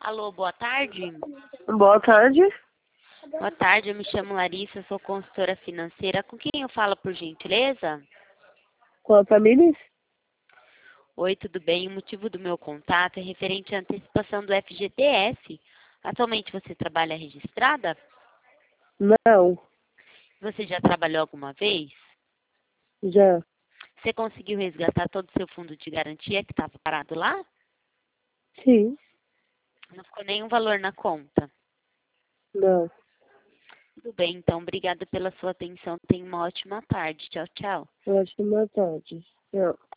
Alô, boa tarde. Boa tarde. Boa tarde, eu me chamo Larissa, sou consultora financeira. Com quem eu falo, por gentileza? Com a família? Oi, tudo bem? O motivo do meu contato é referente à antecipação do FGTS. Atualmente você trabalha registrada? Não, Você já trabalhou alguma vez? já. Você conseguiu resgatar todo o seu fundo de garantia que estava parado lá? Sim, Não ficou nenhum valor na conta. não. Tudo bem, então. Obrigada pela sua atenção. Tenha uma ótima tarde. Tchau, tchau. Ótima tarde. Tchau.